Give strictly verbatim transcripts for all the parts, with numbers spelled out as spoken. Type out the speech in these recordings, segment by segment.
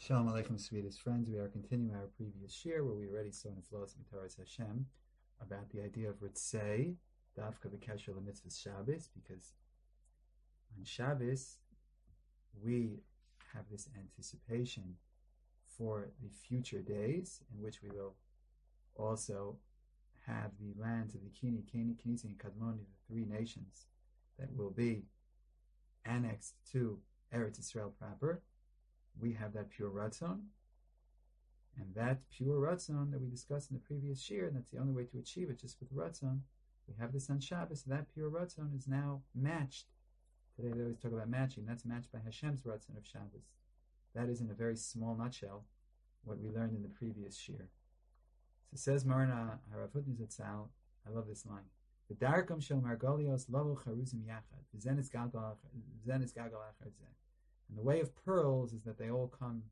Shalom Aleichem, sweetest friends. We are continuing our previous shir where we already saw in Floss Mitaras Hashem about the idea of Ritzei, Dafka B'Kesher L'Mitzvahs Shabbos, because on Shabbos we have this anticipation for the future days in which we will also have the lands of the Kini, Kini, Kinisi, and Kadmoni, the three nations that will be annexed to Eretz Yisrael proper. We have that pure Ratzon, and that pure Ratzon that we discussed in the previous shir, and that's the only way to achieve it, just with Ratzon. We have this on Shabbos, so that pure Ratzon is now matched. Today they always talk about matching. That's matched by Hashem's Ratzon of Shabbos. That is, in a very small nutshell, what we learned in the previous shir. So says Marna Haravut Nizatzal, I love this line. The Darkam Shel Margolios Lavo Charuzim Yachad. Zen is Gagal Achad Zen. And the way of pearls is that they all come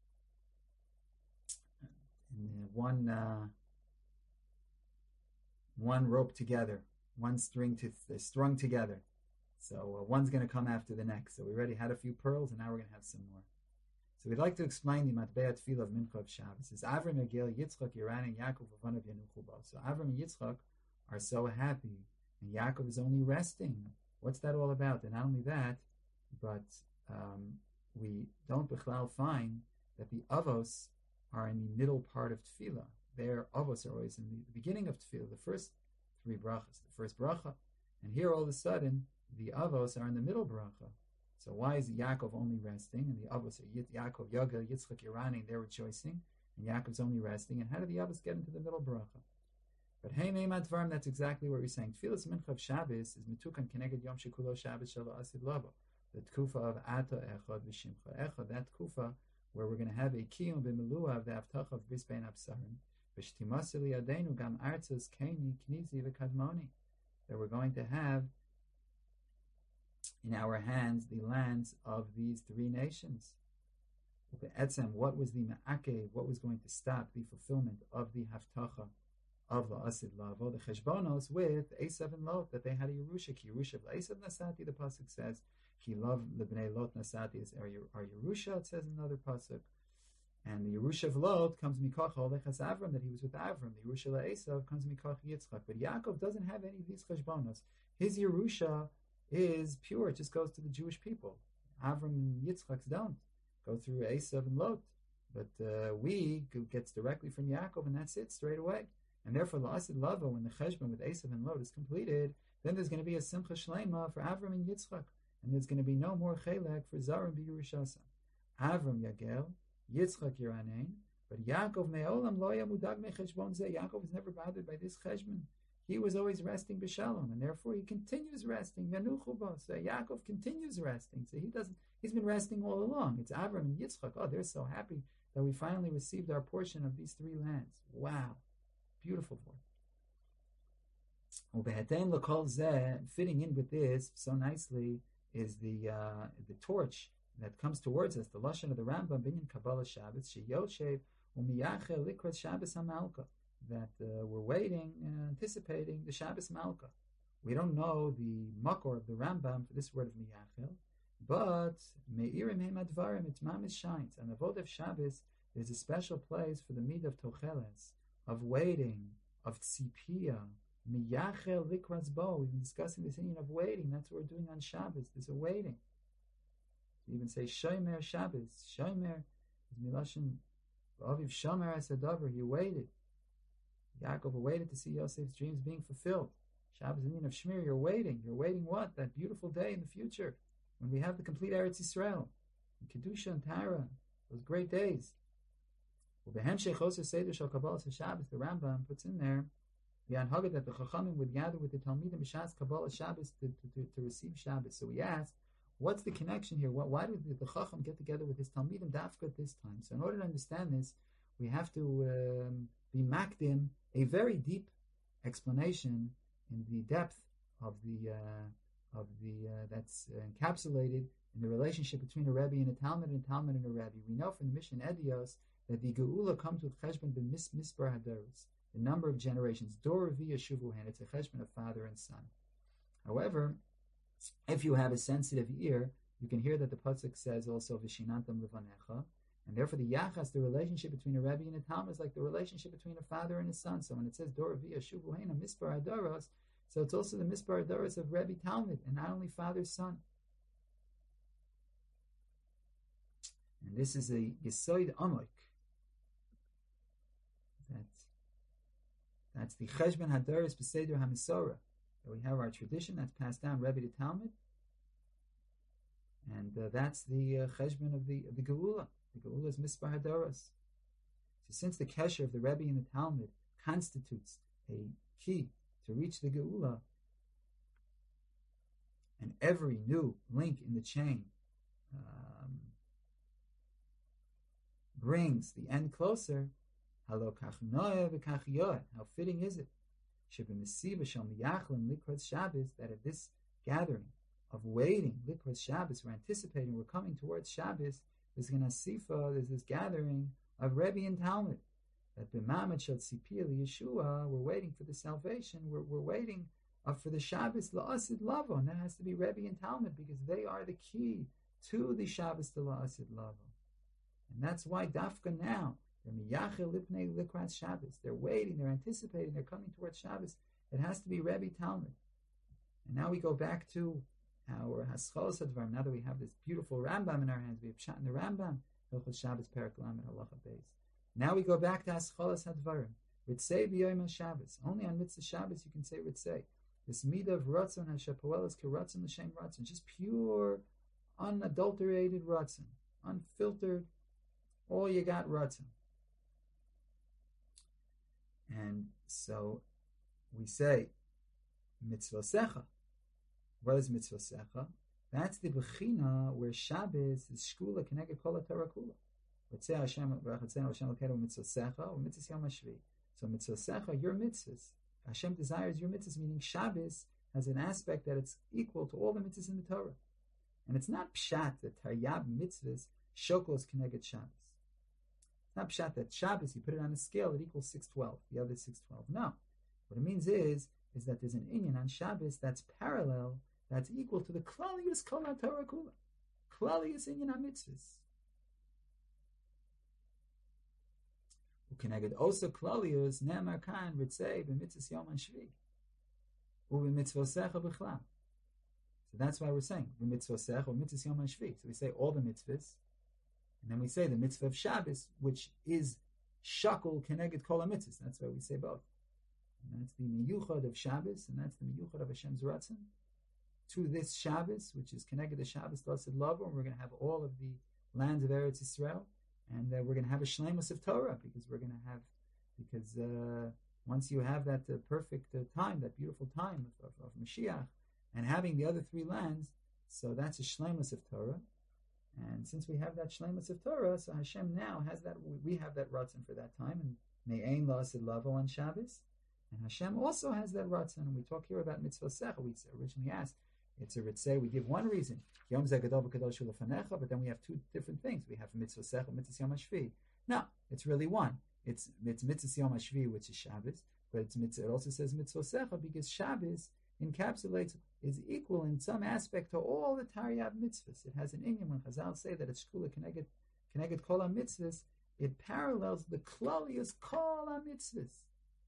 in one uh, one rope together, one string to they're strung together. So uh, one's going to come after the next. So we already had a few pearls, and now we're going to have some more. So we'd like to explain the Matbeat Tefillah of Mincha of Shabbos. It's Avram, Egil, Yitzchak, Yeran, and Yaakov of one of Yenuchuba. So Avram and Yitzchak are so happy, and Yaakov is only resting. What's that all about? And not only that, but Um, we don't bichlal find that the avos are in the middle part of tefillah. Their avos are always in the beginning of tefillah, the first three brachas, the first bracha. And here all of a sudden, the avos are in the middle bracha. So why is Yaakov only resting? And the avos are Yit, Yaakov, Yaga, Yitzchak, Irani, they're rejoicing. And Yaakov's only resting. And how do the avos get into the middle bracha? But hey, Meimad Dvarim, that's exactly what we're saying. Tefillah's mincha of Shabbos is metukan keneged yom shekulo Shabbos shelo asid lavo. The tkufa of Ata Echad v'Shimcha Echad, that tkufa where we're going to have a kiyum b'melua of the avtach of bris bein absarim, v'shtimasili adenu gam artzos keni knizi v'kadmoni, that we're going to have in our hands the lands of these three nations. Etzem, what was the ma'akev, what was going to stop the fulfillment of the haftacha of the asid lavo, the cheshbonos with Esav and Lot, that they had a Yerusha, ki Yerusha v'Esav nasati, the pasuk says, he loved Lebnei Lot Nasati is our Yerusha, it says in another pasuk. And the Yerusha of Lot comes Mikoch Olechas Avram, that he was with Avram. The Yerusha LaEsav comes Mikoch Yitzchak. But Yaakov doesn't have any of these cheshbonos. His Yerusha is pure, it just goes to the Jewish people. Avram and Yitzchak's don't go through Esav and Lot. But uh, we gets directly from Yaakov, and that's it straight away. And therefore, La'asid Lava, when the cheshbon with Esav and Lot is completed, then there's going to be a Simcha Shlema for Avram and Yitzchak. And there's going to be no more chelek for Zarim b'Yerushasa. Avram Yagel, Yitzchak Yeranein, but Yaakov me'olam lo yamudag mecheshbon zeh. Yaakov was never bothered by this cheshbon. He was always resting b'shalom, and therefore he continues resting. Yanuchu bo. So Yaakov continues resting. So he doesn't. He's been resting all along. It's Avram and Yitzchak. Oh, they're so happy that we finally received our portion of these three lands. Wow, beautiful word. Fitting in with this so nicely is the uh, the torch that comes towards us, the lashon of the Rambam binyan Kabbalah Shabbos sheyoshev umiyachel likras Shabbos hamalka, that uh, we're waiting, uh, anticipating the Shabbos Malka. We don't know the makor of the Rambam for this word of miyachel, but meirim hem advarim, it mamish shines. And the Avod of Shabbos, there's a special place for the mid of tocheles, of waiting, of tzipiyah. Miyachel likras bo. We've been discussing this union of waiting. That's what we're doing on Shabbos. There's a waiting. You even say shomer Shabbos. Shomer is milashon aviv shomer asadavar. He waited. Yaakov waited to see Yosef's dreams being fulfilled. Shabbos is a union of shmir. You're waiting. You're waiting what? That beautiful day in the future when we have the complete Eretz Yisrael, and Kedusha and Tara. Those great days. Well, the Hemshech Oser Seder Shal Kabbalah Shabbos. The Rambam puts in there the anhaga that the Chachamim would gather with the Talmidim B'Shas Kabbalah Shabbos to, to, to, to receive Shabbos. So we asked, what's the connection here? Why, why did the, the Chacham get together with his Talmidim Dafka at this time? So in order to understand this, we have to um, be makdim a very deep explanation in the depth of the uh, of the uh, that's encapsulated in the relationship between a Rebbe and a Talmud, and a Talmud and a Rebbe. We know from the Mishnah Edios that the Geula comes with Cheshbon b'mis misbar hadoros, the number of generations. Dor via shuvuhen, it's a cheshbon of father and son. However, if you have a sensitive ear, you can hear that the pasuk says also v'shinantam levanecha, And therefore the yachas, the relationship between a Rebbe and a Talmud, is like the relationship between a father and a son. So when it says Dor Via Shuvu Heina Mispar Adoros, so it's also the Mispar Adoros of Rebbe Talmud, and not only father son. And this is a Yesoid Amok. That's, that's the Cheshbon Hadoros B'Seder HaMisora. So we have our tradition that's passed down Rebbe to Talmud. And uh, that's the uh, Cheshbon of the, of the Geula. The Geula is Mispar Hadoros. So since the Kesher of the Rebbe and the Talmud constitutes a key to reach the Geula, and every new link in the chain um, brings the end closer, how fitting is it that at this gathering of waiting, Likrat Shabbos, we're anticipating, we're coming towards Shabbos, there's going to sifa, there's this gathering of Rebbe and Talmud, that b'mamad shel tzipiyah Yeshua, we're waiting for the salvation, we're, we're waiting uh, for the Shabbos la'asid lavo, and that has to be Rebbe and Talmud, because they are the key to the Shabbos to la'asid lavo. And that's why Dafka now, they're miyachel lipnei Likrat Shabbos, they're waiting, they're anticipating, they're coming towards Shabbos, it has to be Rebbe Talmud. And now we go back to our Haschalos Hadvarim. Now that we have this beautiful Rambam in our hands, we have Pshat in the Rambam, Hilchos Shabbos Perek Lamed Halacha Beis. Now we go back to Haschalos Hadvarim. Ritzei b'yoyim Shabbos. Only on Mitzvah Shabbos you can say Ritzei. This midah of Ratzon Hashapoelos Keratzon L'Shem Ratzon, just pure, unadulterated Ratzon, unfiltered. All you got Ratzon. And so we say Mitzvah Secha. What is Mitzvah Secha? That's the Bechina where Shabbos is Shkula Keneged Kol HaTorah Kula. Let's say Hashem V'achatzenu Hashem L'keinu Mitzvah Secha or Mitzvah Yom HaShvi. So Mitzvah Secha, your mitzvahs. Hashem desires your mitzvahs, meaning Shabbos has an aspect that it's equal to all the mitzvahs in the Torah. And it's not Pshat that Taryab mitzvahs Shokos Keneged Shabbos. It's not Pshat that Shabbos, you put it on a scale, it equals six twelve, the other six twelve. No. What it means is, is that there's an inyan on Shabbos that's parallel, that's equal to the Klalius Kol HaTorah Kula. Klalius inyan HaMitzvahs. Ukeneged also Klalius Ne'emar Kan Ritzei B'mitzvahs Yom HaShvi U'B'mitzvah Secha B'chlam. So that's why we're saying B'mitzvah Secha U'Mitzvahs Yom HaShvi. So we say all the mitzvahs, and then we say the mitzvah of Shabbos, which is Shakul Keneged Kol HaMitzvahs. That's why we say both. And that's the miyuchad of Shabbos, and that's the miyuchad of Hashem's Ratzon. To this Shabbos, which is connected to Shabbos, Lasid Lavo, and we're going to have all of the lands of Eretz Yisrael, and uh, we're going to have a shleimus of Torah, because we're going to have, because uh, once you have that uh, perfect uh, time, that beautiful time of, of, of Mashiach, and having the other three lands, so that's a shleimus of Torah. And since we have that shleimus of Torah, so Hashem now has that, we have that Ratzon for that time, and Me'ein Lasid Lavo on Shabbos. And Hashem also has that Ratzon, and we talk here about Mitzvah Secha. We originally asked, it's a Ritzei, we give one reason, Yom Zeh Gadol V'Kadosh U'Lefanecha, but then we have two different things. We have Mitzvah Secha, Mitzvah Yom HaShvi. No, it's really one. It's, it's Mitzvah Yom HaShvi, which is Shabbos, but it's mitzvah, it also says Mitzvah Secha, because Shabbos encapsulates, is equal in some aspect to all the Taryab mitzvahs. It has an inyan when Chazal say that it's Shkula Keneged, Keneged Kol HaMitzvahs, it parallels the Klalius Kol HaMitzvahs.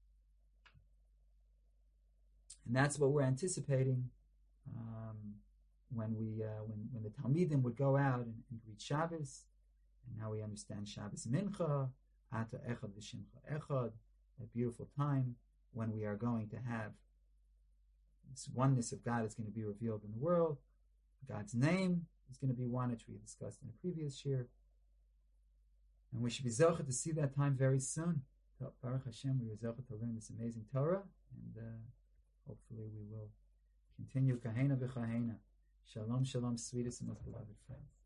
And that's what we're anticipating um, when we uh, when when the Talmidim would go out and, and read Shabbos. And now we understand Shabbos Mincha, Ata Echad V'Shimcha Echad, a beautiful time when we are going to have this oneness of God is going to be revealed in the world. God's name is going to be one, which we discussed in the previous year. And we should be zocheh to see that time very soon. Baruch Hashem, we are zocheh to learn this amazing Torah, and uh, hopefully we will continue kahena v'chahena. Shalom, shalom, sweetest and most beloved friends.